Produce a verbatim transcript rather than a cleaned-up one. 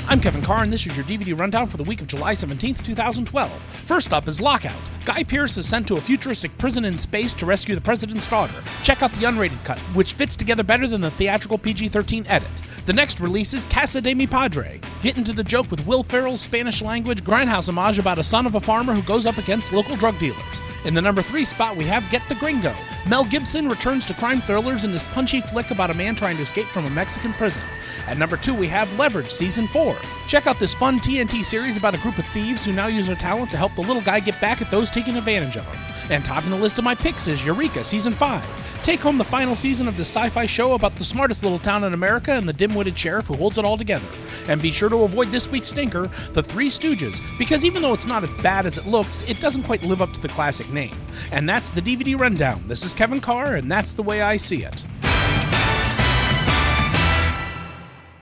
I'm Kevin Carr, and this is your D V D rundown for the week of July seventeenth, twenty twelve. First up is Lockout. Guy Pearce is sent to a futuristic prison in space to rescue the president's daughter. Check out the unrated cut, which fits together better than the theatrical P G thirteen edit. The next release is Casa de Mi Padre. Get into the joke with Will Ferrell's Spanish-language grindhouse homage about a son of a farmer who goes up against local drug dealers. In the number three spot, we have Get the Gringo. Mel Gibson returns to crime thrillers in this punchy flick about a man trying to escape from a Mexican prison. At number two, we have Leverage Season four. Check out this fun T N T series about a group of thieves who now use their talent to help the little guy get back at those taking advantage of him. And topping the list of my picks is Eureka Season five. Take home the final season of this sci-fi show about the smartest little town in America and the dim-witted sheriff who holds it all together. And be sure to avoid this week's stinker, The Three Stooges, because even though it's not as bad as it looks, it doesn't quite live up to the classic name. And that's the D V D rundown. This is Kevin Carr, and that's the way I see it.